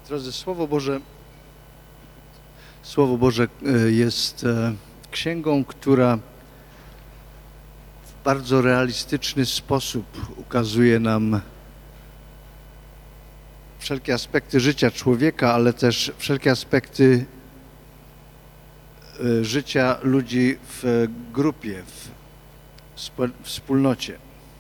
Drodzy, Słowo Boże jest księgą, która w bardzo realistyczny sposób ukazuje nam wszelkie aspekty życia człowieka, ale też wszelkie aspekty życia ludzi w grupie, w wspólnocie.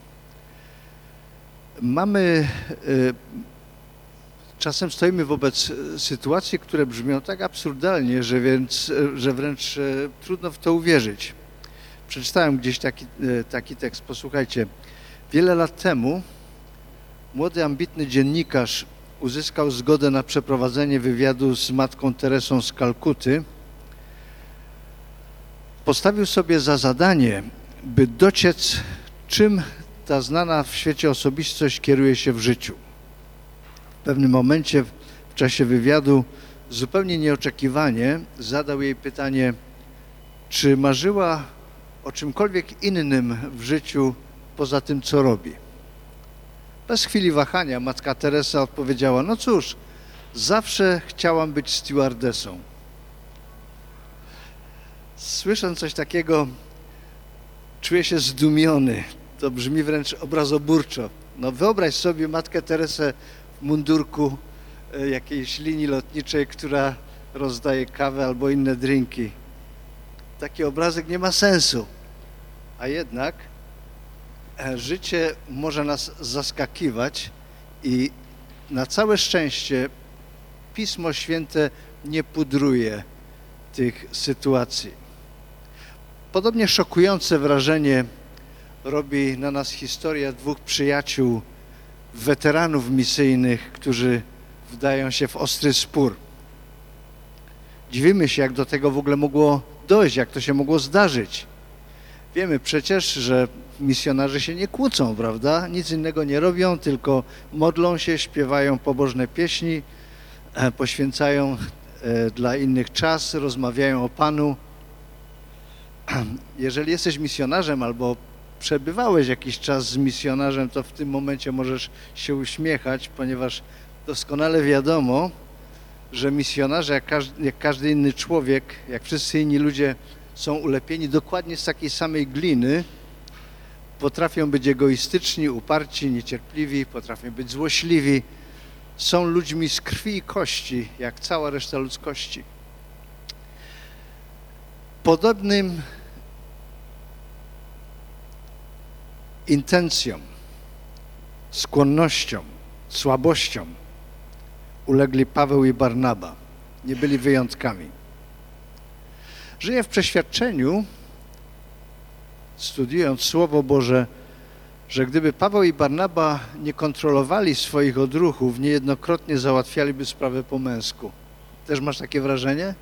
Czasem stoimy wobec sytuacji, które brzmią tak absurdalnie, że wręcz trudno w to uwierzyć. Przeczytałem gdzieś taki tekst, posłuchajcie. Wiele lat temu młody, ambitny dziennikarz uzyskał zgodę na przeprowadzenie wywiadu z matką Teresą z Kalkuty. Postawił sobie za zadanie, by dociec, czym ta znana w świecie osobistość kieruje się w życiu. W pewnym momencie w czasie wywiadu zupełnie nieoczekiwanie zadał jej pytanie, czy marzyła o czymkolwiek innym w życiu poza tym, co robi. Bez chwili wahania matka Teresa odpowiedziała, no cóż, zawsze chciałam być stewardessą. Słysząc coś takiego, czuję się zdumiony. To brzmi wręcz obrazoburczo. No wyobraź sobie matkę Teresę w mundurku jakiejś linii lotniczej, która rozdaje kawę albo inne drinki. Taki obrazek nie ma sensu. A jednak życie może nas zaskakiwać i na całe szczęście Pismo Święte nie pudruje tych sytuacji. Podobnie szokujące wrażenie robi na nas historia dwóch przyjaciół, weteranów misyjnych, którzy wdają się w ostry spór. Dziwimy się, jak do tego w ogóle mogło dojść, jak to się mogło zdarzyć. Wiemy przecież, że misjonarze się nie kłócą, prawda? Nic innego nie robią, tylko modlą się, śpiewają pobożne pieśni, poświęcają dla innych czas, rozmawiają o Panu. Jeżeli jesteś misjonarzem albo przebywałeś jakiś czas z misjonarzem, to w tym momencie możesz się uśmiechać, ponieważ doskonale wiadomo, że misjonarze, jak każdy inny człowiek, jak wszyscy inni ludzie, są ulepieni dokładnie z takiej samej gliny, potrafią być egoistyczni, uparci, niecierpliwi, potrafią być złośliwi, są ludźmi z krwi i kości, jak cała reszta ludzkości. Podobnym intencjom, skłonnościom, słabościom ulegli Paweł i Barnaba. Nie byli wyjątkami. Żyję w przeświadczeniu, studiując Słowo Boże, że gdyby Paweł i Barnaba nie kontrolowali swoich odruchów, niejednokrotnie załatwialiby sprawę po męsku. Też masz takie wrażenie?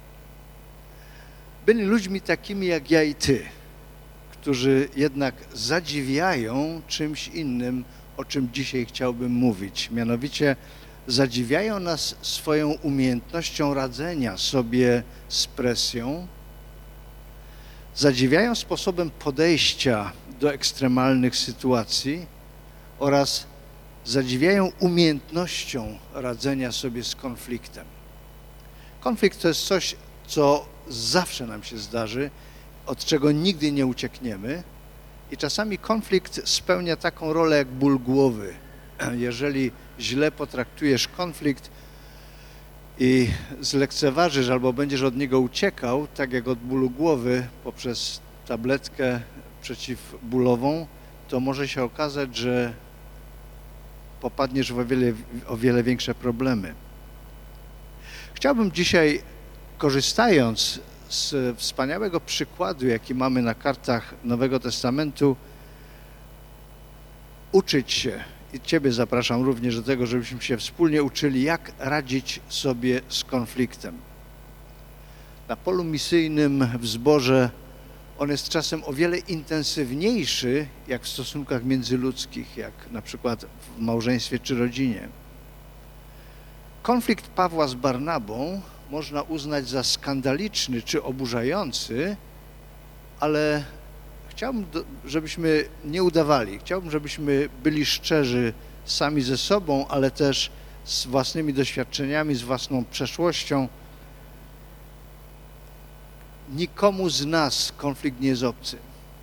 Byli ludźmi takimi jak ja i ty, którzy jednak zadziwiają czymś innym, o czym dzisiaj chciałbym mówić. Mianowicie zadziwiają nas swoją umiejętnością radzenia sobie z presją, zadziwiają sposobem podejścia do ekstremalnych sytuacji oraz zadziwiają umiejętnością radzenia sobie z konfliktem. Konflikt to jest coś, co zawsze nam się zdarzy, od czego nigdy nie uciekniemy i czasami konflikt spełnia taką rolę jak ból głowy. Jeżeli źle potraktujesz konflikt i zlekceważysz albo będziesz od niego uciekał, tak jak od bólu głowy poprzez tabletkę przeciwbólową, to może się okazać, że popadniesz w o wiele większe problemy. Chciałbym dzisiaj, korzystając z wspaniałego przykładu, jaki mamy na kartach Nowego Testamentu, uczyć się i Ciebie zapraszam również do tego, żebyśmy się wspólnie uczyli, jak radzić sobie z konfliktem. Na polu misyjnym w zborze on jest czasem o wiele intensywniejszy, jak w stosunkach międzyludzkich, jak na przykład w małżeństwie czy rodzinie. Konflikt Pawła z Barnabą można uznać za skandaliczny czy oburzający, ale chciałbym, żebyśmy nie udawali. Chciałbym, żebyśmy byli szczerzy sami ze sobą, ale też z własnymi doświadczeniami, z własną przeszłością. Nikomu z nas konflikt nie jest obcy.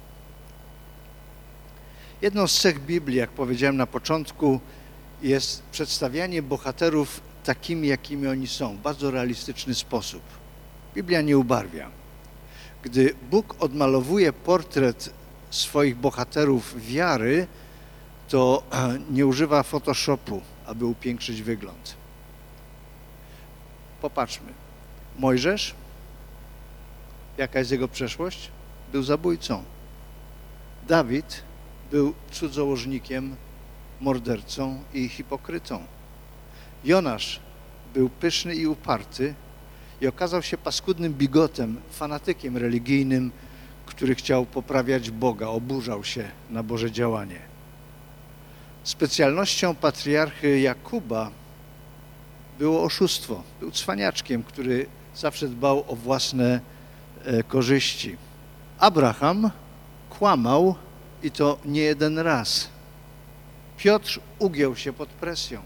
Jedną z cech Biblii, jak powiedziałem na początku, jest przedstawianie bohaterów takimi, jakimi oni są, w bardzo realistyczny sposób. Biblia nie ubarwia. Gdy Bóg odmalowuje portret swoich bohaterów wiary, to nie używa Photoshopu, aby upiększyć wygląd. Popatrzmy. Mojżesz, jaka jest jego przeszłość? Był zabójcą. Dawid był cudzołożnikiem, mordercą i hipokrytą. Jonasz był pyszny i uparty i okazał się paskudnym bigotem, fanatykiem religijnym, który chciał poprawiać Boga, oburzał się na Boże działanie. Specjalnością patriarchy Jakuba było oszustwo. Był cwaniaczkiem, który zawsze dbał o własne korzyści. Abraham kłamał i to nie jeden raz. Piotr ugiął się pod presją.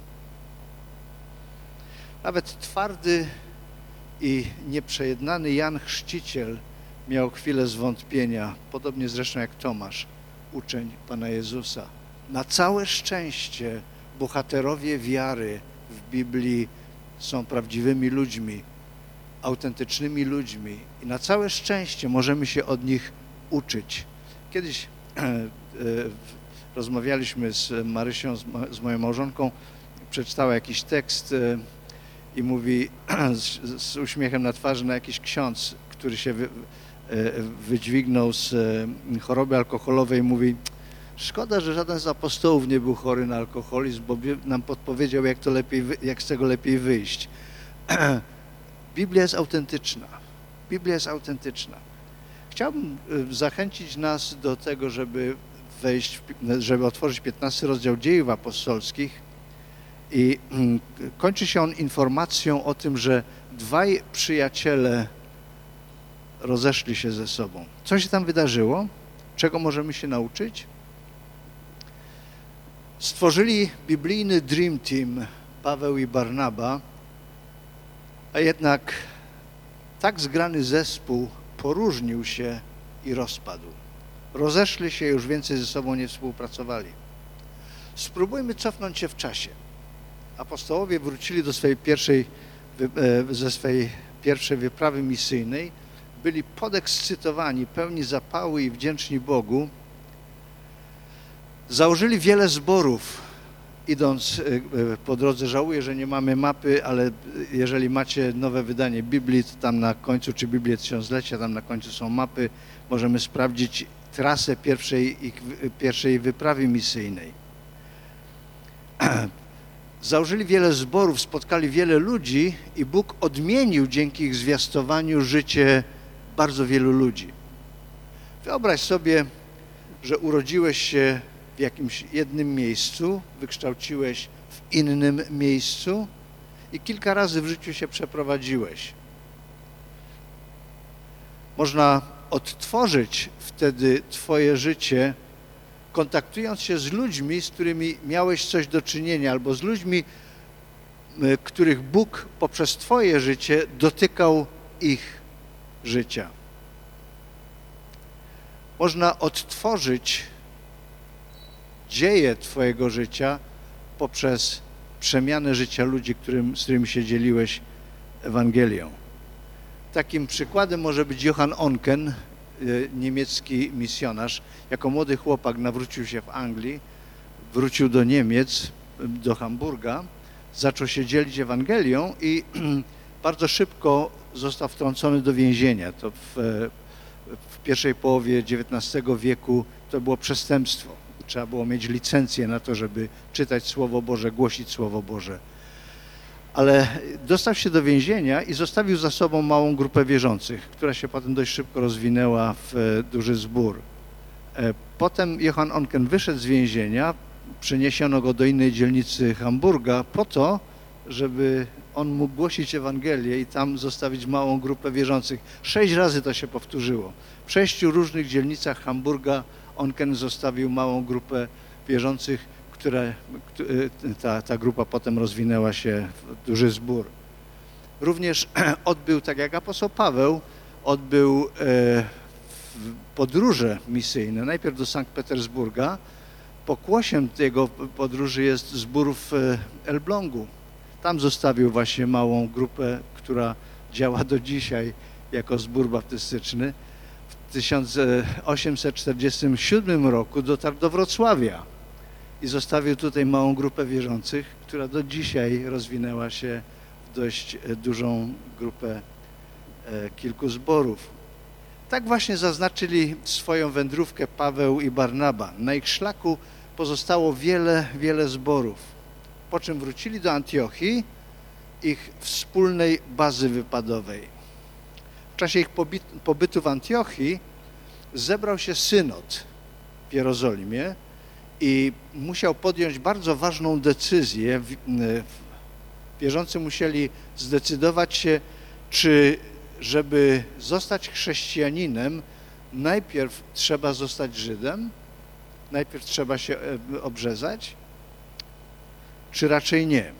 Nawet twardy i nieprzejednany Jan Chrzciciel miał chwilę zwątpienia, podobnie zresztą jak Tomasz, uczeń Pana Jezusa. Na całe szczęście bohaterowie wiary w Biblii są prawdziwymi ludźmi, autentycznymi ludźmi i na całe szczęście możemy się od nich uczyć. Kiedyś rozmawialiśmy z Marysią, z moją małżonką, przeczytała jakiś tekst i mówi z uśmiechem na twarzy na jakiś ksiądz, który się wydźwignął z choroby alkoholowej, mówi: szkoda, że żaden z apostołów nie był chory na alkoholizm, bo nam podpowiedział, jak z tego lepiej wyjść. Biblia jest autentyczna. Biblia jest autentyczna. Chciałbym zachęcić nas do tego, żeby otworzyć 15 rozdział Dziejów Apostolskich i kończy się on informacją o tym, że dwaj przyjaciele rozeszli się ze sobą. Co się tam wydarzyło? Czego możemy się nauczyć? Stworzyli biblijny Dream Team Paweł i Barnaba, a jednak tak zgrany zespół poróżnił się i rozpadł. Rozeszli się, już więcej ze sobą nie współpracowali. Spróbujmy cofnąć się w czasie. Apostołowie wrócili do ze swojej pierwszej wyprawy misyjnej, byli podekscytowani, pełni zapału i wdzięczni Bogu. Założyli wiele zborów, idąc po drodze. Żałuję, że nie mamy mapy, ale jeżeli macie nowe wydanie Biblii, to tam na końcu, czy Biblię Tysiąclecia, tam na końcu są mapy, możemy sprawdzić trasę pierwszej wyprawy misyjnej. Założyli wiele zborów, spotkali wiele ludzi i Bóg odmienił dzięki ich zwiastowaniu życie bardzo wielu ludzi. Wyobraź sobie, że urodziłeś się w jakimś jednym miejscu, wykształciłeś w innym miejscu i kilka razy w życiu się przeprowadziłeś. Można odtworzyć wtedy twoje życie, kontaktując się z ludźmi, z którymi miałeś coś do czynienia, albo z ludźmi, których Bóg poprzez twoje życie dotykał ich życia. Można odtworzyć dzieje twojego życia poprzez przemianę życia ludzi, z którymi się dzieliłeś Ewangelią. Takim przykładem może być Johann Oncken, niemiecki misjonarz. Jako młody chłopak nawrócił się w Anglii, wrócił do Niemiec, do Hamburga, zaczął się dzielić Ewangelią i bardzo szybko został wtrącony do więzienia. To w pierwszej połowie XIX wieku to było przestępstwo. Trzeba było mieć licencję na to, żeby czytać Słowo Boże, głosić Słowo Boże. Ale dostał się do więzienia i zostawił za sobą małą grupę wierzących, która się potem dość szybko rozwinęła w duży zbór. Potem Johann Oncken wyszedł z więzienia, przeniesiono go do innej dzielnicy Hamburga po to, żeby on mógł głosić Ewangelię i tam zostawić małą grupę wierzących. 6 razy to się powtórzyło. W 6 różnych dzielnicach Hamburga Oncken zostawił małą grupę wierzących, ta grupa potem rozwinęła się w duży zbór. Również odbył, tak jak apostoł Paweł, odbył podróże misyjne, najpierw do Sankt Petersburga. Pokłosiem jego podróży jest zbór w Elblągu. Tam zostawił właśnie małą grupę, która działa do dzisiaj jako zbór baptystyczny. W 1847 roku dotarł do Wrocławia i zostawił tutaj małą grupę wierzących, która do dzisiaj rozwinęła się w dość dużą grupę kilku zborów. Tak właśnie zaznaczyli swoją wędrówkę Paweł i Barnaba. Na ich szlaku pozostało wiele zborów. Po czym wrócili do Antiochii, ich wspólnej bazy wypadowej. W czasie ich pobytu w Antiochii zebrał się synod w Jerozolimie i musiał podjąć bardzo ważną decyzję. Wierzący musieli zdecydować się, czy żeby zostać chrześcijaninem, najpierw trzeba zostać Żydem, najpierw trzeba się obrzezać, czy raczej nie.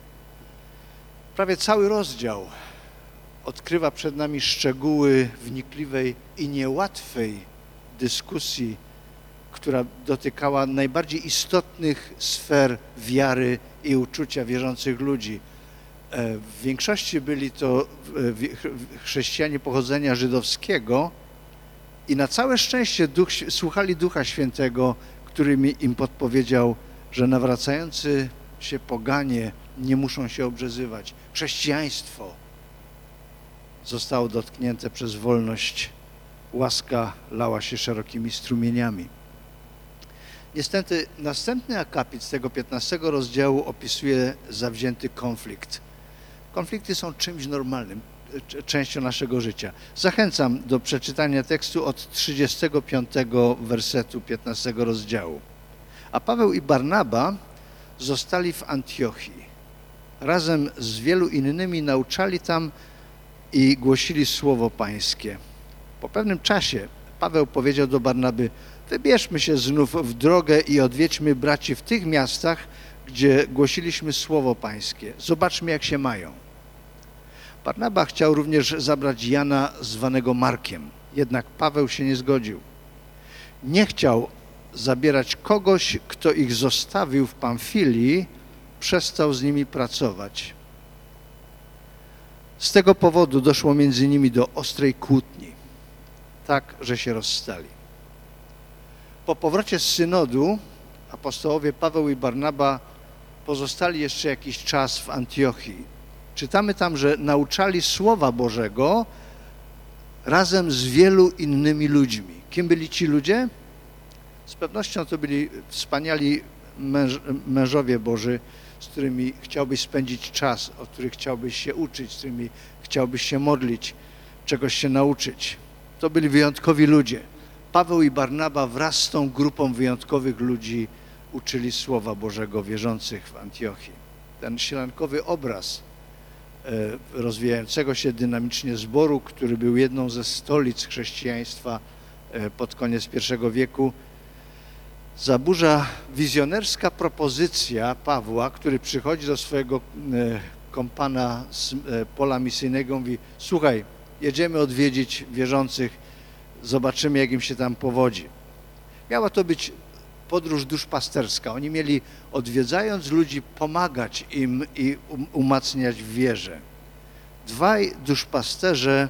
Prawie cały rozdział odkrywa przed nami szczegóły wnikliwej i niełatwej dyskusji, która dotykała najbardziej istotnych sfer wiary i uczucia wierzących ludzi. W większości byli to chrześcijanie pochodzenia żydowskiego i na całe szczęście słuchali Ducha Świętego, który im podpowiedział, że nawracający się poganie nie muszą się obrzezywać. Chrześcijaństwo zostało dotknięte przez wolność. Łaska lała się szerokimi strumieniami. Niestety następny akapit z tego 15 rozdziału opisuje zawzięty konflikt. Konflikty są czymś normalnym, częścią naszego życia. Zachęcam do przeczytania tekstu od 35 wersetu 15 rozdziału. A Paweł i Barnaba zostali w Antiochii. Razem z wielu innymi nauczali tam i głosili słowo pańskie. Po pewnym czasie Paweł powiedział do Barnaby: wybierzmy się znów w drogę i odwiedźmy braci w tych miastach, gdzie głosiliśmy słowo pańskie. Zobaczmy, jak się mają. Barnaba chciał również zabrać Jana zwanego Markiem, jednak Paweł się nie zgodził. Nie chciał zabierać kogoś, kto ich zostawił w Pamfilii, przestał z nimi pracować. Z tego powodu doszło między nimi do ostrej kłótni, tak, że się rozstali. Po powrocie z synodu apostołowie Paweł i Barnaba pozostali jeszcze jakiś czas w Antiochii. Czytamy tam, że nauczali Słowa Bożego razem z wielu innymi ludźmi. Kim byli ci ludzie? Z pewnością to byli wspaniali mężowie Boży, z którymi chciałbyś spędzić czas, od których chciałbyś się uczyć, z którymi chciałbyś się modlić, czegoś się nauczyć. To byli wyjątkowi ludzie. Paweł i Barnaba wraz z tą grupą wyjątkowych ludzi uczyli Słowa Bożego wierzących w Antiochii. Ten sielankowy obraz rozwijającego się dynamicznie zboru, który był jedną ze stolic chrześcijaństwa pod koniec I wieku, zaburza wizjonerska propozycja Pawła, który przychodzi do swojego kompana z pola misyjnego i mówi: słuchaj, jedziemy odwiedzić wierzących, zobaczymy, jak im się tam powodzi. Miała to być podróż duszpasterska. Oni mieli, odwiedzając ludzi, pomagać im i umacniać w wierze. Dwaj duszpasterze,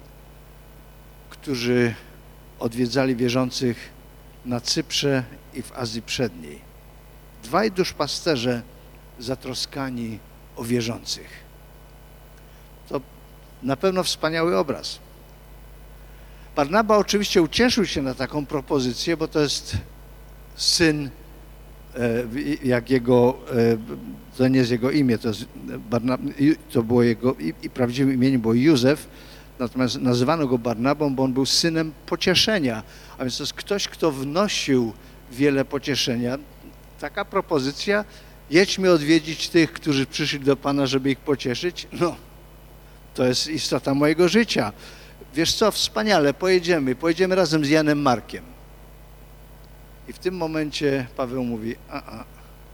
którzy odwiedzali wierzących na Cyprze i w Azji Przedniej. Dwaj duszpasterze zatroskani o wierzących. To na pewno wspaniały obraz. Barnaba oczywiście ucieszył się na taką propozycję, bo to jest syn, jak jego, to nie jest jego imię, to było jego i prawdziwym imieniem było Józef, natomiast nazywano go Barnabą, bo on był synem pocieszenia, a więc to jest ktoś, kto wnosił wiele pocieszenia. Taka propozycja: jedźmy odwiedzić tych, którzy przyszli do Pana, żeby ich pocieszyć. No, to jest istota mojego życia. Wiesz co, wspaniale, pojedziemy razem z Janem Markiem. I w tym momencie Paweł mówi: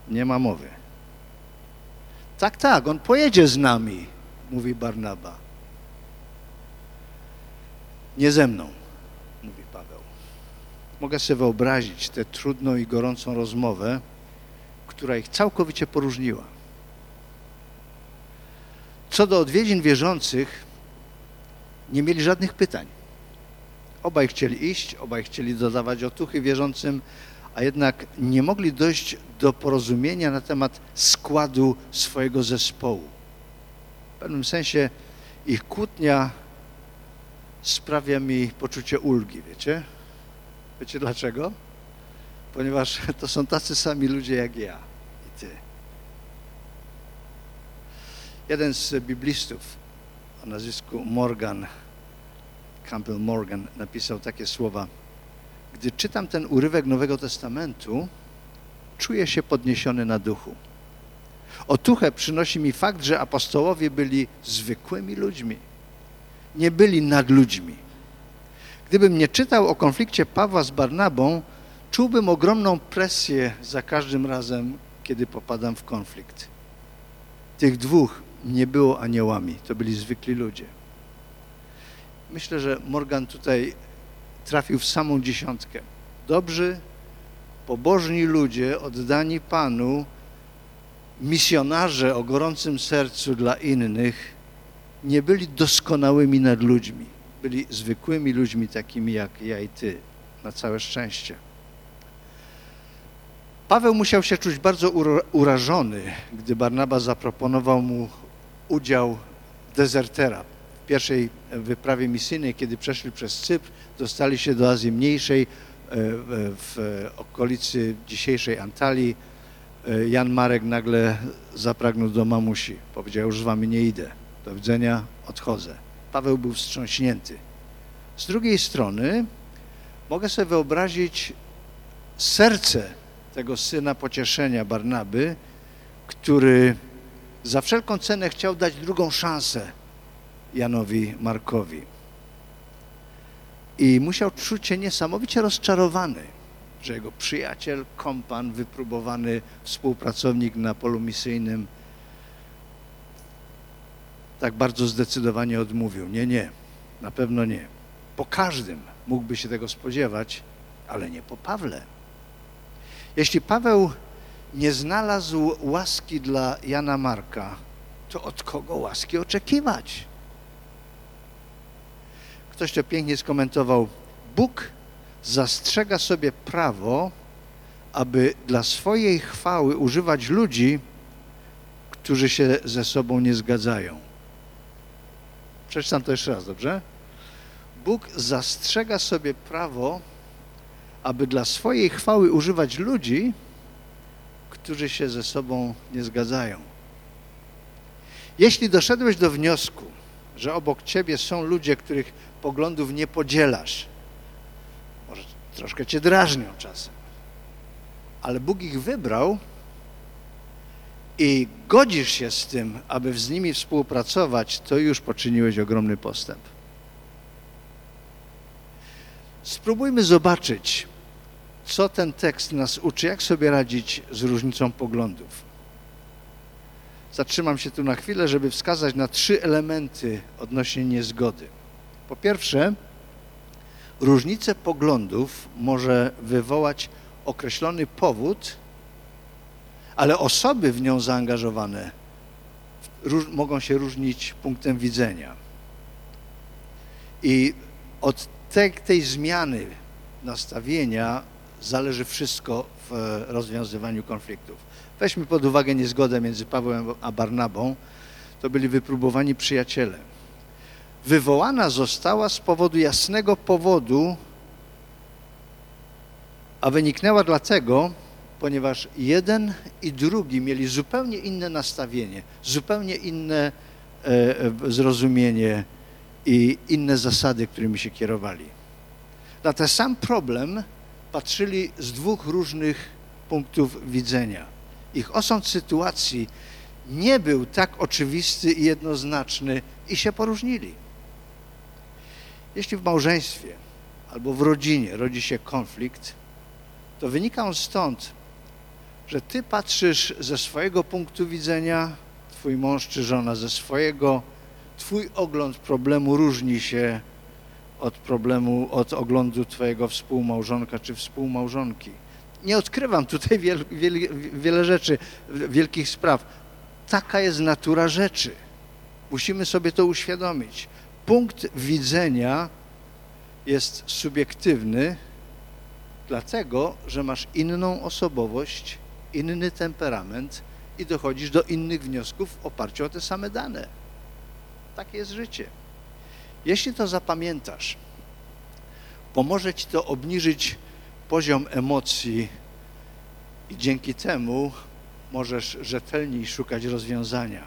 Nie ma mowy. Tak, tak, on pojedzie z nami, mówi Barnaba. Nie ze mną, mówi Paweł. Mogę sobie wyobrazić tę trudną i gorącą rozmowę, która ich całkowicie poróżniła. Co do odwiedzin wierzących, nie mieli żadnych pytań. Obaj chcieli iść, obaj chcieli dodawać otuchy wierzącym, a jednak nie mogli dojść do porozumienia na temat składu swojego zespołu. W pewnym sensie ich kłótnia sprawia mi poczucie ulgi, wiecie? Wiecie dlaczego? Ponieważ to są tacy sami ludzie jak ja i ty. Jeden z biblistów o nazwisku Campbell Morgan napisał takie słowa: gdy czytam ten urywek Nowego Testamentu, czuję się podniesiony na duchu. Otuchę przynosi mi fakt, że apostołowie byli zwykłymi ludźmi. Nie byli nadludźmi. Gdybym nie czytał o konflikcie Pawła z Barnabą, czułbym ogromną presję za każdym razem, kiedy popadam w konflikt. Tych dwóch nie było aniołami, to byli zwykli ludzie. Myślę, że Morgan tutaj trafił w samą dziesiątkę. Dobrzy, pobożni ludzie, oddani Panu, misjonarze o gorącym sercu dla innych, nie byli doskonałymi nadludźmi. Byli zwykłymi ludźmi, takimi jak ja i ty, na całe szczęście. Paweł musiał się czuć bardzo urażony, gdy Barnaba zaproponował mu udział dezertera. W pierwszej wyprawie misyjnej, kiedy przeszli przez Cypr, dostali się do Azji Mniejszej, w okolicy dzisiejszej Antalii. Jan Marek nagle zapragnął do mamusi. Powiedział: już z wami nie idę. Do widzenia, odchodzę. Paweł był wstrząśnięty. Z drugiej strony mogę sobie wyobrazić serce tego syna pocieszenia Barnaby, który za wszelką cenę chciał dać drugą szansę Janowi Markowi. I musiał czuć się niesamowicie rozczarowany, że jego przyjaciel, kompan, wypróbowany współpracownik na polu misyjnym tak bardzo zdecydowanie odmówił. Nie, na pewno nie. Po każdym mógłby się tego spodziewać, ale nie po Pawle. Jeśli Paweł nie znalazł łaski dla Jana Marka, to od kogo łaski oczekiwać? Ktoś to pięknie skomentował: Bóg zastrzega sobie prawo, aby dla swojej chwały używać ludzi, którzy się ze sobą nie zgadzają. Przeczytam to jeszcze raz, dobrze? Bóg zastrzega sobie prawo, aby dla swojej chwały używać ludzi, którzy się ze sobą nie zgadzają. Jeśli doszedłeś do wniosku, że obok ciebie są ludzie, których poglądów nie podzielasz, może troszkę cię drażnią czasem, ale Bóg ich wybrał i godzisz się z tym, aby z nimi współpracować, to już poczyniłeś ogromny postęp. Spróbujmy zobaczyć, co ten tekst nas uczy, jak sobie radzić z różnicą poglądów. Zatrzymam się tu na chwilę, żeby wskazać na 3 elementy odnośnie niezgody. Po pierwsze, różnica poglądów może wywołać określony powód, ale osoby w nią zaangażowane mogą się różnić punktem widzenia. I od tej zmiany nastawienia zależy wszystko w rozwiązywaniu konfliktów. Weźmy pod uwagę niezgodę między Pawłem a Barnabą. To byli wypróbowani przyjaciele. Wywołana została z powodu jasnego powodu, a wyniknęła dlatego, ponieważ jeden i drugi mieli zupełnie inne nastawienie, zupełnie inne zrozumienie i inne zasady, którymi się kierowali. Na ten sam problem patrzyli z 2 różnych punktów widzenia. Ich osąd sytuacji nie był tak oczywisty i jednoznaczny i się poróżnili. Jeśli w małżeństwie albo w rodzinie rodzi się konflikt, to wynika on stąd, że ty patrzysz ze swojego punktu widzenia, twój mąż czy żona ze swojego, twój ogląd problemu różni się od oglądu twojego współmałżonka czy współmałżonki. Nie odkrywam tutaj wiele rzeczy, wielkich spraw. Taka jest natura rzeczy. Musimy sobie to uświadomić. Punkt widzenia jest subiektywny, dlatego, że masz inną osobowość, inny temperament i dochodzisz do innych wniosków w oparciu o te same dane. Takie jest życie. Jeśli to zapamiętasz, pomoże ci to obniżyć poziom emocji i dzięki temu możesz rzetelniej szukać rozwiązania.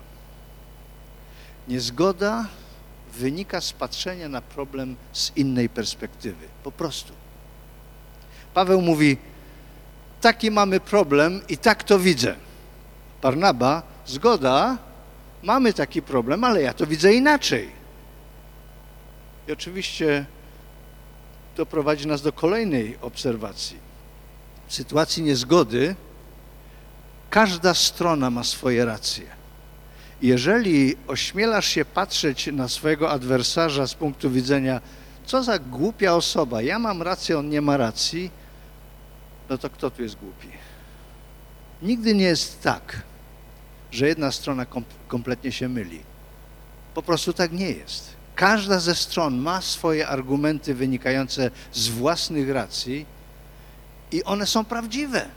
Niezgoda wynika z patrzenia na problem z innej perspektywy. Po prostu. Paweł mówi, taki mamy problem i tak to widzę. Barnaba, zgoda, mamy taki problem, ale ja to widzę inaczej. I oczywiście to prowadzi nas do kolejnej obserwacji. W sytuacji niezgody każda strona ma swoje racje. Jeżeli ośmielasz się patrzeć na swojego adwersarza z punktu widzenia, co za głupia osoba, ja mam rację, on nie ma racji, no to kto tu jest głupi? Nigdy nie jest tak, że jedna strona kompletnie się myli. Po prostu tak nie jest. Każda ze stron ma swoje argumenty wynikające z własnych racji i one są prawdziwe.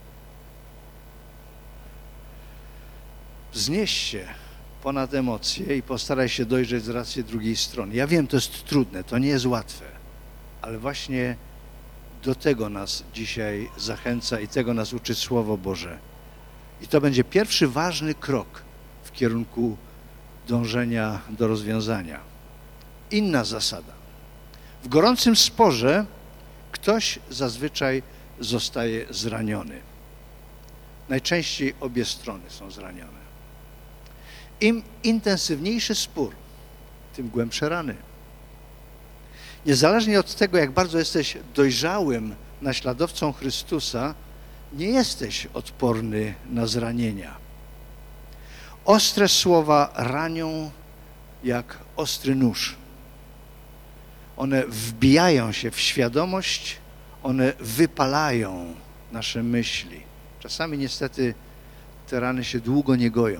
Wznieś się ponad emocje i postaraj się dojrzeć z racji drugiej strony. Ja wiem, to jest trudne, to nie jest łatwe, ale właśnie do tego nas dzisiaj zachęca i tego nas uczy Słowo Boże. I to będzie pierwszy ważny krok w kierunku dążenia do rozwiązania. Inna zasada. W gorącym sporze ktoś zazwyczaj zostaje zraniony. Najczęściej obie strony są zranione. Im intensywniejszy spór, tym głębsze rany. Niezależnie od tego, jak bardzo jesteś dojrzałym naśladowcą Chrystusa, nie jesteś odporny na zranienia. Ostre słowa ranią jak ostry nóż. One wbijają się w świadomość, one wypalają nasze myśli. Czasami niestety te rany się długo nie goją.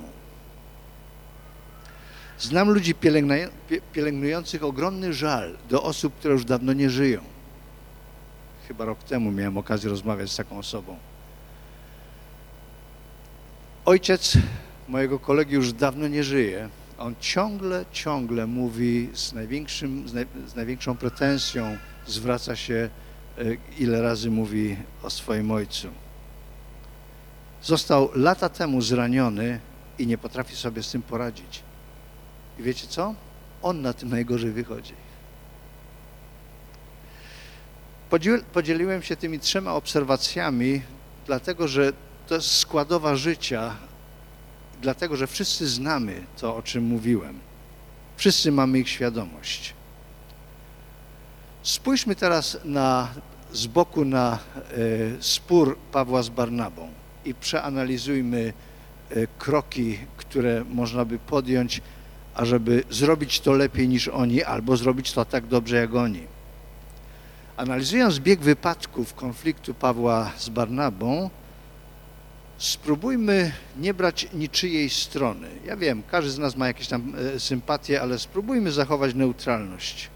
Znam ludzi pielęgnujących ogromny żal do osób, które już dawno nie żyją. Chyba rok temu miałem okazję rozmawiać z taką osobą. Ojciec mojego kolegi już dawno nie żyje. On ciągle mówi z największą pretensją, zwraca się, ile razy mówi o swoim ojcu. Został lata temu zraniony i nie potrafi sobie z tym poradzić. I wiecie co? On na tym najgorzej wychodzi. Podzieliłem się tymi 3 obserwacjami, dlatego że to jest składowa życia, dlatego że wszyscy znamy to, o czym mówiłem. Wszyscy mamy ich świadomość. Spójrzmy teraz z boku na spór Pawła z Barnabą i przeanalizujmy kroki, które można by podjąć, ażeby zrobić to lepiej niż oni, albo zrobić to tak dobrze jak oni. Analizując bieg wypadków konfliktu Pawła z Barnabą, spróbujmy nie brać niczyjej strony. Ja wiem, każdy z nas ma jakieś tam sympatie, ale spróbujmy zachować neutralność.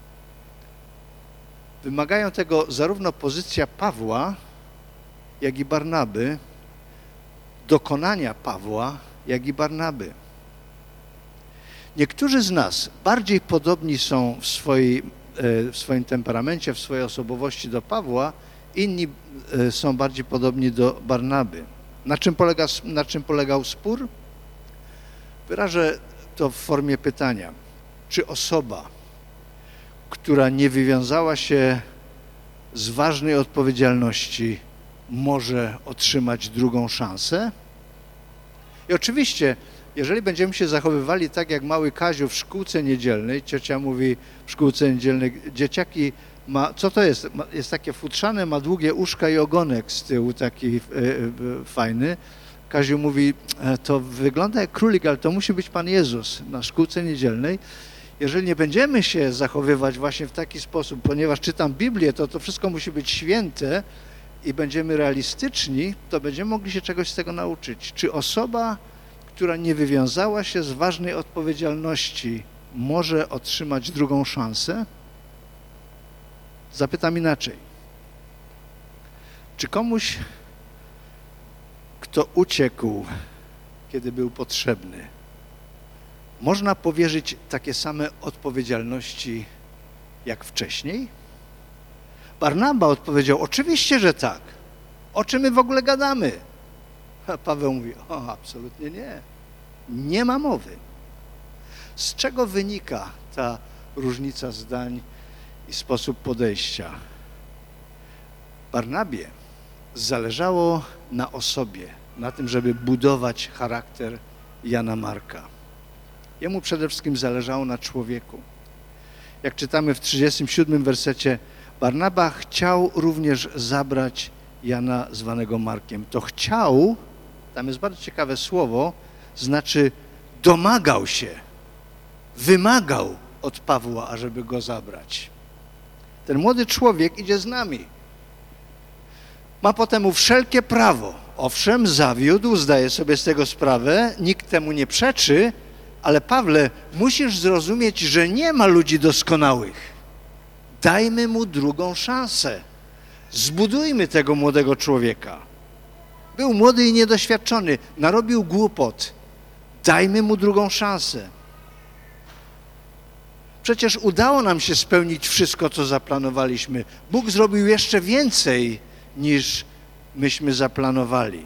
Wymagają tego zarówno pozycja Pawła, jak i Barnaby, dokonania Pawła, jak i Barnaby. Niektórzy z nas bardziej podobni są w swoim temperamencie, w swojej osobowości do Pawła, inni są bardziej podobni do Barnaby. Na czym polegał spór? Wyrażę to w formie pytania. Czy osoba, która nie wywiązała się z ważnej odpowiedzialności, może otrzymać drugą szansę? I oczywiście, jeżeli będziemy się zachowywali tak jak mały Kaziu w szkółce niedzielnej, ciocia mówi w szkółce niedzielnej, dzieciaki co to jest? Jest takie futrzane, ma długie uszka i ogonek z tyłu, taki fajny. Kaziu mówi, to wygląda jak królik, ale to musi być Pan Jezus na szkółce niedzielnej. Jeżeli nie będziemy się zachowywać właśnie w taki sposób, ponieważ czytam Biblię, to wszystko musi być święte i będziemy realistyczni, to będziemy mogli się czegoś z tego nauczyć. Czy osoba, która nie wywiązała się z ważnej odpowiedzialności, może otrzymać drugą szansę? Zapytam inaczej. Czy komuś, kto uciekł, kiedy był potrzebny, można powierzyć takie same odpowiedzialności jak wcześniej? Barnaba odpowiedział, oczywiście, że tak. O czym my w ogóle gadamy? A Paweł mówi, absolutnie nie. Nie ma mowy. Z czego wynika ta różnica zdań i sposób podejścia? Barnabie zależało na osobie, na tym, żeby budować charakter Jana Marka. Jemu przede wszystkim zależało na człowieku. Jak czytamy w 37 wersecie, Barnaba chciał również zabrać Jana zwanego Markiem. To chciał, tam jest bardzo ciekawe słowo, znaczy domagał się, wymagał od Pawła, ażeby go zabrać. Ten młody człowiek idzie z nami. Ma potem wszelkie prawo. Owszem, zawiódł, zdaje sobie z tego sprawę, nikt temu nie przeczy, ale Pawle, musisz zrozumieć, że nie ma ludzi doskonałych. Dajmy mu drugą szansę. Zbudujmy tego młodego człowieka. Był młody i niedoświadczony, narobił głupot. Dajmy mu drugą szansę. Przecież udało nam się spełnić wszystko, co zaplanowaliśmy. Bóg zrobił jeszcze więcej, niż myśmy zaplanowali.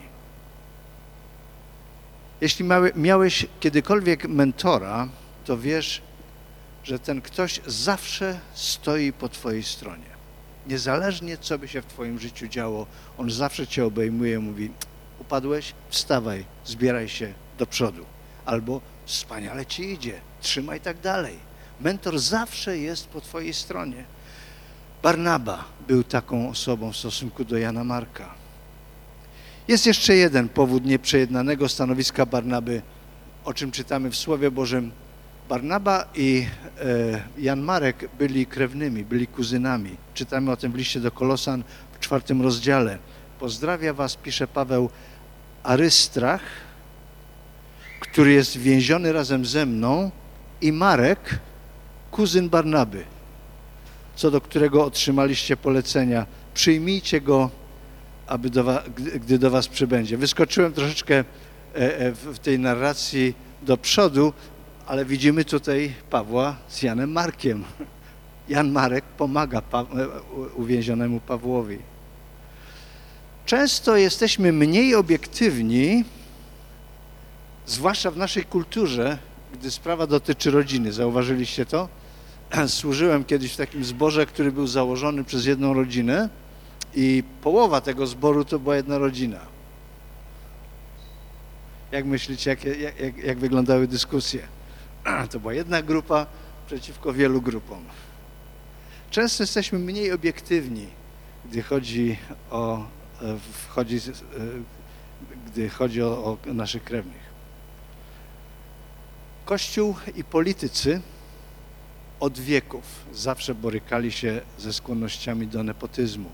Jeśli miałeś kiedykolwiek mentora, to wiesz, że ten ktoś zawsze stoi po twojej stronie. Niezależnie, co by się w twoim życiu działo, on zawsze cię obejmuje, mówi, upadłeś, wstawaj, zbieraj się do przodu. Albo wspaniale ci idzie, trzymaj tak dalej. Mentor zawsze jest po twojej stronie. Barnaba był taką osobą w stosunku do Jana Marka. Jest jeszcze jeden powód nieprzejednanego stanowiska Barnaby, o czym czytamy w Słowie Bożym. Barnaba i Jan Marek byli krewnymi, byli kuzynami. Czytamy o tym w liście do Kolosan w 4 rozdziale. Pozdrawia was, pisze Paweł, Arystrach, który jest więziony razem ze mną, i Marek, kuzyn Barnaby, co do którego otrzymaliście polecenia. Przyjmijcie go, gdy do was przybędzie. Wyskoczyłem troszeczkę w tej narracji do przodu, ale widzimy tutaj Pawła z Janem Markiem. Jan Marek pomaga uwięzionemu Pawłowi. Często jesteśmy mniej obiektywni, zwłaszcza w naszej kulturze, gdy sprawa dotyczy rodziny. Zauważyliście to? Służyłem kiedyś w takim zborze, który był założony przez jedną rodzinę i połowa tego zboru to była jedna rodzina. Jak myślicie, jak wyglądały dyskusje? To była jedna grupa przeciwko wielu grupom. Często jesteśmy mniej obiektywni, gdy chodzi o naszych krewnych. Kościół i politycy od wieków zawsze borykali się ze skłonnościami do nepotyzmu.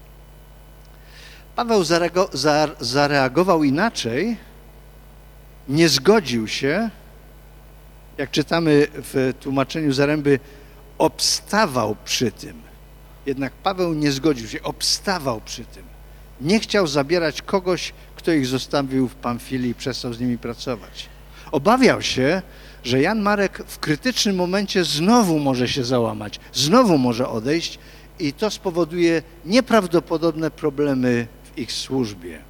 Paweł zareagował inaczej, nie zgodził się, jak czytamy w tłumaczeniu Zaręby, obstawał przy tym. Jednak Paweł nie zgodził się, obstawał przy tym. Nie chciał zabierać kogoś, kto ich zostawił w Pamfilii i przestał z nimi pracować. Obawiał się, że Jan Marek w krytycznym momencie znowu może się załamać, znowu może odejść i to spowoduje nieprawdopodobne problemy w ich służbie.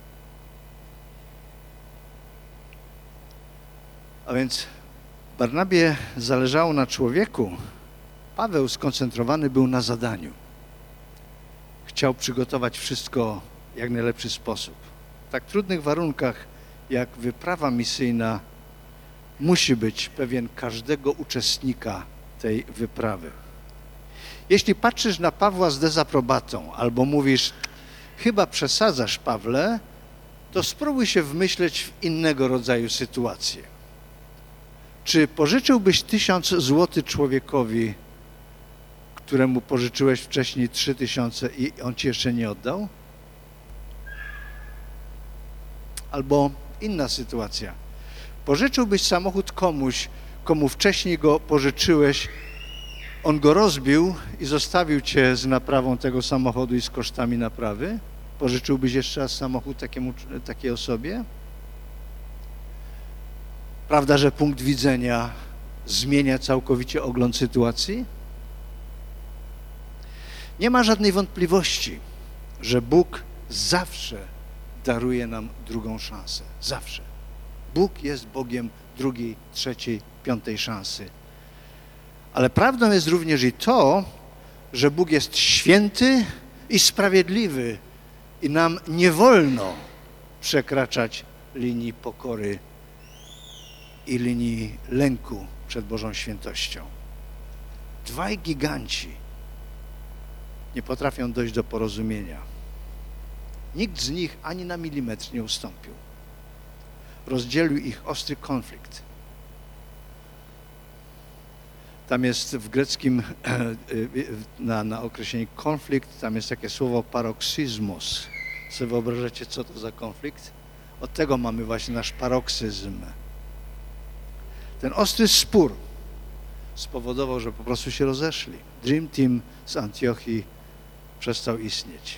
A więc Barnabie zależało na człowieku, Paweł skoncentrowany był na zadaniu. Chciał przygotować wszystko w jak najlepszy sposób. W tak trudnych warunkach jak wyprawa misyjna musi być pewien każdego uczestnika tej wyprawy. Jeśli patrzysz na Pawła z dezaprobatą albo mówisz, chyba przesadzasz, Pawle, to spróbuj się wmyśleć w innego rodzaju sytuację. Czy pożyczyłbyś 1000 złotych człowiekowi, któremu pożyczyłeś wcześniej 3000 i on ci jeszcze nie oddał? Albo inna sytuacja. Pożyczyłbyś samochód komuś, komu wcześniej go pożyczyłeś, on go rozbił i zostawił cię z naprawą tego samochodu i z kosztami naprawy? Pożyczyłbyś jeszcze raz samochód takiej osobie? Prawda, że punkt widzenia zmienia całkowicie ogląd sytuacji? Nie ma żadnej wątpliwości, że Bóg zawsze daruje nam drugą szansę. Zawsze. Bóg jest Bogiem drugiej, trzeciej, piątej szansy. Ale prawdą jest również i to, że Bóg jest święty i sprawiedliwy i nam nie wolno przekraczać linii pokory i linii lęku przed Bożą świętością. Dwaj giganci nie potrafią dojść do porozumienia. Nikt z nich ani na milimetr nie ustąpił. Rozdzielił ich ostry konflikt. Tam jest w greckim na określenie konflikt, tam jest takie słowo paroksyzmos. Sobie wyobrażacie, co to za konflikt? Od tego mamy właśnie nasz paroksyzm. Ten ostry spór spowodował, że po prostu się rozeszli. Dream Team z Antiochii przestał istnieć.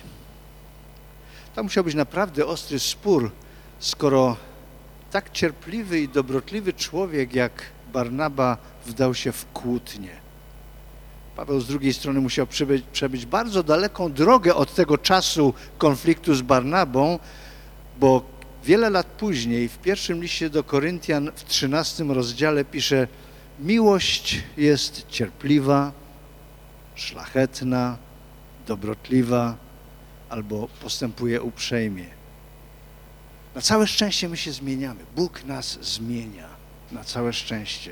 To musiał być naprawdę ostry spór, skoro tak cierpliwy i dobrotliwy człowiek jak Barnaba wdał się w kłótnię. Paweł z drugiej strony musiał przebyć bardzo daleką drogę od tego czasu konfliktu z Barnabą, bo wiele lat później w pierwszym liście do Koryntian w 13 rozdziale pisze: miłość jest cierpliwa, szlachetna, dobrotliwa albo postępuje uprzejmie. Na całe szczęście my się zmieniamy. Bóg nas zmienia. Na całe szczęście.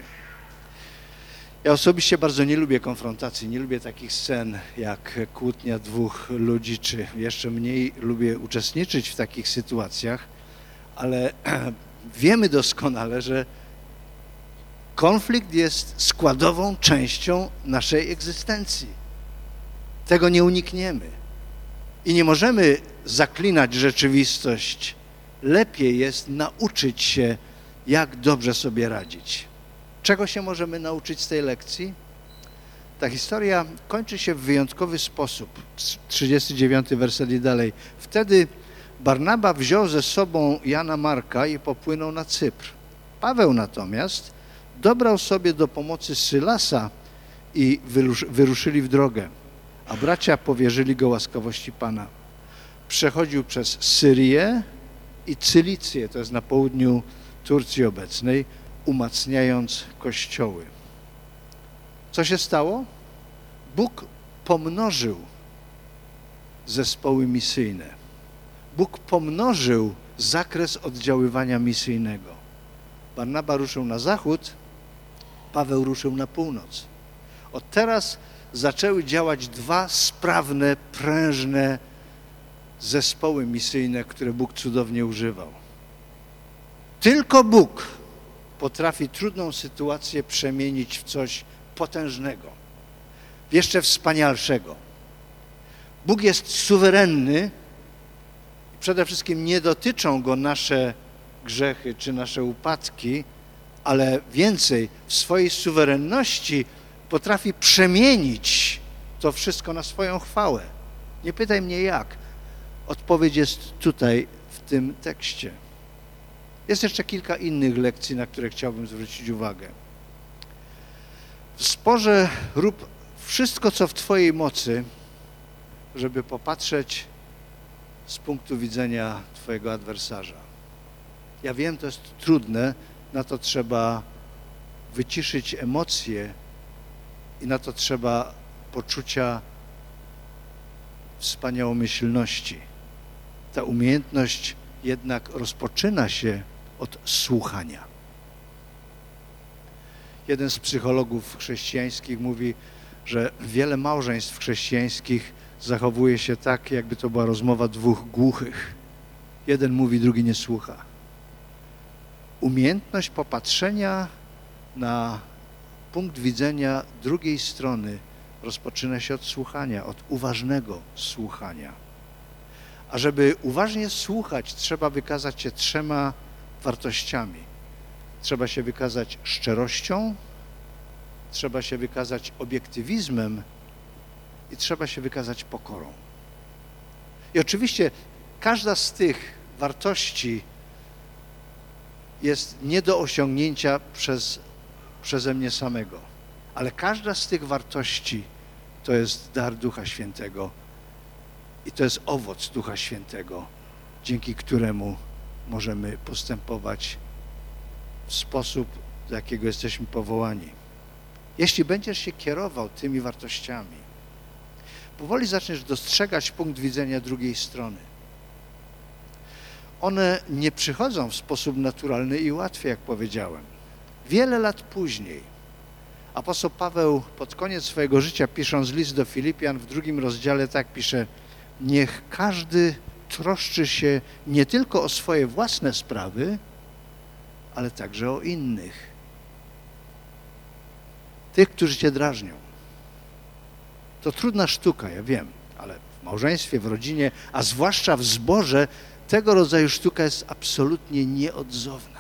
Ja osobiście bardzo nie lubię konfrontacji, nie lubię takich scen jak kłótnia dwóch ludzi, czy jeszcze mniej lubię uczestniczyć w takich sytuacjach, ale wiemy doskonale, że konflikt jest składową częścią naszej egzystencji. Tego nie unikniemy. I nie możemy zaklinać rzeczywistość. Lepiej jest nauczyć się, jak dobrze sobie radzić. Czego się możemy nauczyć z tej lekcji? Ta historia kończy się w wyjątkowy sposób. 39 werset i dalej. Wtedy Barnaba wziął ze sobą Jana Marka i popłynął na Cypr. Paweł natomiast dobrał sobie do pomocy Sylasa i wyruszyli w drogę, a bracia powierzyli go łaskawości Pana. Przechodził przez Syrię i Cylicję, to jest na południu Turcji obecnej, umacniając kościoły. Co się stało? Bóg pomnożył zespoły misyjne. Bóg pomnożył zakres oddziaływania misyjnego. Barnaba ruszył na zachód, Paweł ruszył na północ. Od teraz zaczęły działać dwa sprawne, prężne zespoły misyjne, które Bóg cudownie używał. Tylko Bóg potrafi trudną sytuację przemienić w coś potężnego, w jeszcze wspanialszego. Bóg jest suwerenny i przede wszystkim nie dotyczą Go nasze grzechy czy nasze upadki, ale więcej, w swojej suwerenności potrafi przemienić to wszystko na swoją chwałę. Nie pytaj mnie jak. Odpowiedź jest tutaj, w tym tekście. Jest jeszcze kilka innych lekcji, na które chciałbym zwrócić uwagę. W sporze rób wszystko, co w Twojej mocy, żeby popatrzeć z punktu widzenia Twojego adwersarza. Ja wiem, to jest trudne, na to trzeba wyciszyć emocje i na to trzeba poczucia wspaniałomyślności. Ta umiejętność jednak rozpoczyna się od słuchania. Jeden z psychologów chrześcijańskich mówi, że wiele małżeństw chrześcijańskich zachowuje się tak, jakby to była rozmowa dwóch głuchych. Jeden mówi, drugi nie słucha. Umiejętność popatrzenia na punkt widzenia drugiej strony rozpoczyna się od słuchania, od uważnego słuchania. A żeby uważnie słuchać, trzeba wykazać się 3 wartościami. Trzeba się wykazać szczerością, trzeba się wykazać obiektywizmem i trzeba się wykazać pokorą. I oczywiście każda z tych wartości jest nie do osiągnięcia przeze mnie samego, ale każda z tych wartości to jest dar Ducha Świętego i to jest owoc Ducha Świętego, dzięki któremu możemy postępować w sposób, do jakiego jesteśmy powołani. Jeśli będziesz się kierował tymi wartościami, powoli zaczniesz dostrzegać punkt widzenia drugiej strony. One nie przychodzą w sposób naturalny i łatwy, jak powiedziałem. Wiele lat później apostoł Paweł pod koniec swojego życia, pisząc list do Filipian w 2 rozdziale, tak pisze: niech każdy troszczy się nie tylko o swoje własne sprawy, ale także o innych. Tych, którzy cię drażnią. To trudna sztuka, ja wiem, ale w małżeństwie, w rodzinie, a zwłaszcza w zborze, tego rodzaju sztuka jest absolutnie nieodzowna.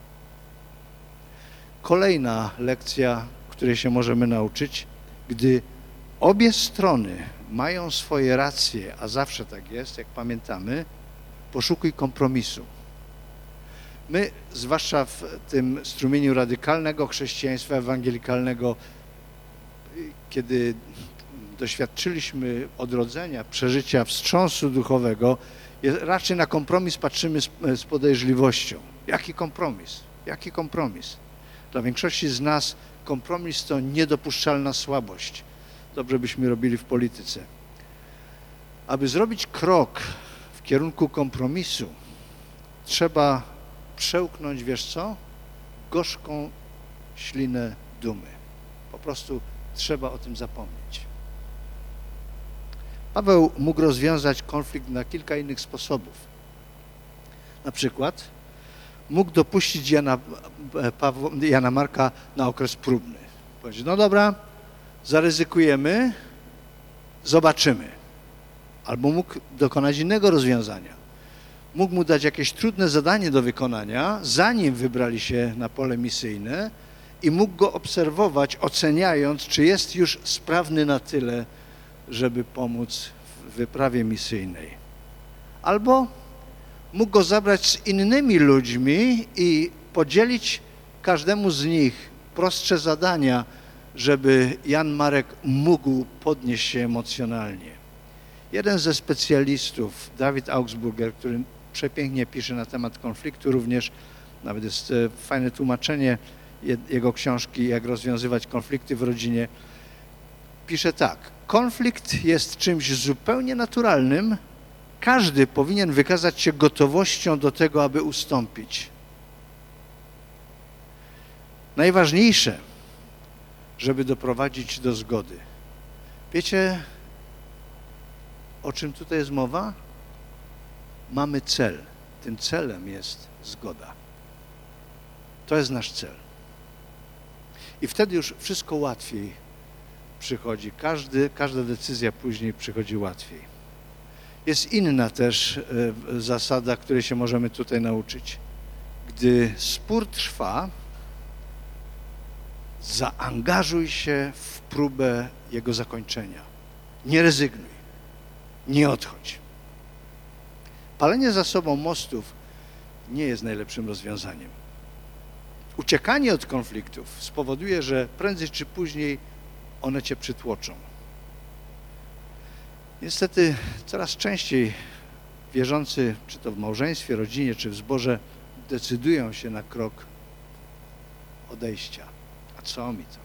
Kolejna lekcja, której się możemy nauczyć, gdy obie strony mają swoje racje, a zawsze tak jest, jak pamiętamy, poszukuj kompromisu. My, zwłaszcza w tym strumieniu radykalnego chrześcijaństwa ewangelikalnego, kiedy doświadczyliśmy odrodzenia, przeżycia wstrząsu duchowego, raczej na kompromis patrzymy z podejrzliwością. Jaki kompromis? Jaki kompromis? Dla większości z nas kompromis to niedopuszczalna słabość. Dobrze byśmy robili w polityce. Aby zrobić krok w kierunku kompromisu, trzeba przełknąć, wiesz co? Gorzką ślinę dumy. Po prostu trzeba o tym zapomnieć. Paweł mógł rozwiązać konflikt na kilka innych sposobów. Na przykład mógł dopuścić Jana Marka na okres próbny. Powiedział, no dobra, zaryzykujemy, zobaczymy. Albo mógł dokonać innego rozwiązania. Mógł mu dać jakieś trudne zadanie do wykonania, zanim wybrali się na pole misyjne i mógł go obserwować, oceniając, czy jest już sprawny na tyle, żeby pomóc w wyprawie misyjnej. Albo mógł go zabrać z innymi ludźmi i podzielić każdemu z nich prostsze zadania, żeby Jan Marek mógł podnieść się emocjonalnie. Jeden ze specjalistów, David Augsburger, który przepięknie pisze na temat konfliktu również, nawet jest fajne tłumaczenie jego książki, jak rozwiązywać konflikty w rodzinie, pisze tak: konflikt jest czymś zupełnie naturalnym, każdy powinien wykazać się gotowością do tego, aby ustąpić. Najważniejsze, żeby doprowadzić do zgody. Wiecie, o czym tutaj jest mowa? Mamy cel. Tym celem jest zgoda. To jest nasz cel. I wtedy już wszystko łatwiej przychodzi. Każda decyzja później przychodzi łatwiej. Jest inna też zasada, której się możemy tutaj nauczyć. Gdy spór trwa, zaangażuj się w próbę jego zakończenia. Nie rezygnuj. Nie odchodź. Palenie za sobą mostów nie jest najlepszym rozwiązaniem. Uciekanie od konfliktów spowoduje, że prędzej czy później one cię przytłoczą. Niestety coraz częściej wierzący, czy to w małżeństwie, rodzinie, czy w zborze, decydują się na krok odejścia. A co mi to?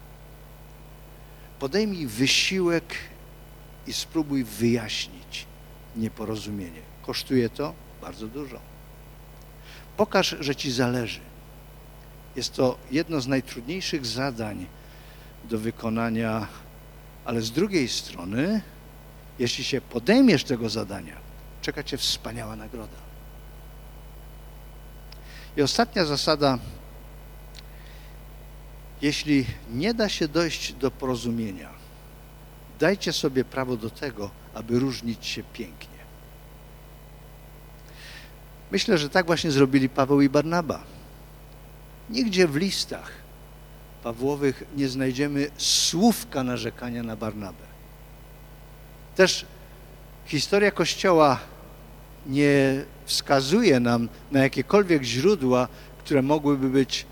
Podejmij wysiłek i spróbuj wyjaśnić nieporozumienie. Kosztuje to bardzo dużo. Pokaż, że ci zależy. Jest to jedno z najtrudniejszych zadań do wykonania ale z drugiej strony, jeśli się podejmiesz tego zadania, czeka cię wspaniała nagroda. I ostatnia zasada: jeśli nie da się dojść do porozumienia, dajcie sobie prawo do tego, aby różnić się pięknie. Myślę, że tak właśnie zrobili Paweł i Barnaba. Nigdzie w listach Pawłowych nie znajdziemy słówka narzekania na Barnabę. Też historia Kościoła nie wskazuje nam na jakiekolwiek źródła, które mogłyby być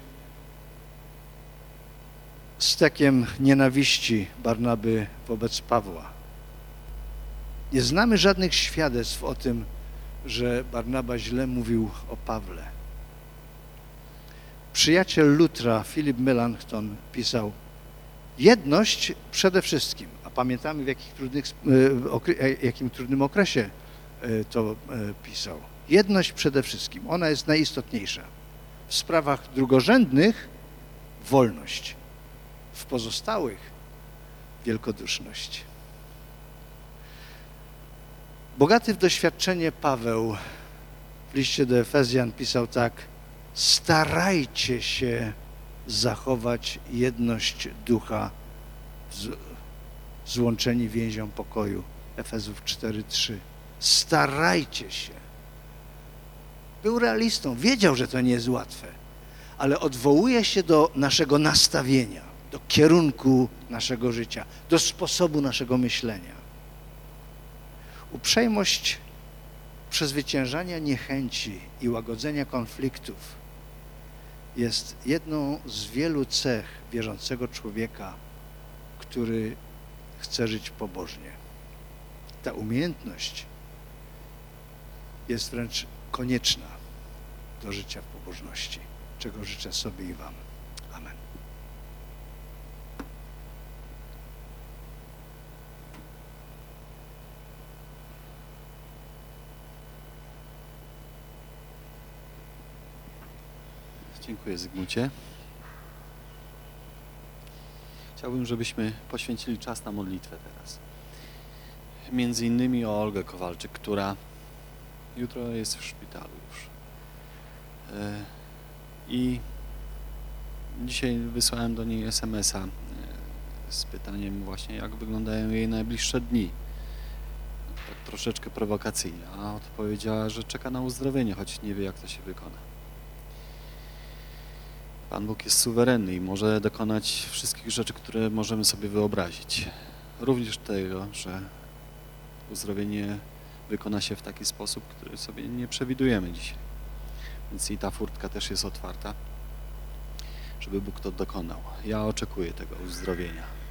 stekiem nienawiści Barnaby wobec Pawła. Nie znamy żadnych świadectw o tym, że Barnaba źle mówił o Pawle. Przyjaciel Lutra, Philip Melanchthon, pisał: jedność przede wszystkim, a pamiętamy w jakim trudnym okresie to pisał. Jedność przede wszystkim, ona jest najistotniejsza. W sprawach drugorzędnych wolność, w pozostałych wielkoduszność. Bogaty w doświadczenie Paweł w liście do Efezjan pisał tak: starajcie się zachować jedność ducha, złączeni więzią pokoju. Efezów 4:3. Starajcie się. Był realistą, wiedział, że to nie jest łatwe, ale odwołuje się do naszego nastawienia, do kierunku naszego życia, do sposobu naszego myślenia. Uprzejmość przezwyciężania niechęci i łagodzenia konfliktów jest jedną z wielu cech wierzącego człowieka, który chce żyć pobożnie. Ta umiejętność jest wręcz konieczna do życia w pobożności, czego życzę sobie i wam. Amen. Dziękuję, Zygmuncie. Chciałbym, żebyśmy poświęcili czas na modlitwę teraz. Między innymi o Olgę Kowalczyk, która jutro jest w szpitalu już. I dzisiaj wysłałem do niej SMS-a z pytaniem właśnie, jak wyglądają jej najbliższe dni. Tak troszeczkę prowokacyjnie, a odpowiedziała, że czeka na uzdrowienie, choć nie wie, jak to się wykona. Pan Bóg jest suwerenny i może dokonać wszystkich rzeczy, które możemy sobie wyobrazić. Również tego, że uzdrowienie wykona się w taki sposób, który sobie nie przewidujemy dzisiaj. Więc i ta furtka też jest otwarta, żeby Bóg to dokonał. Ja oczekuję tego uzdrowienia.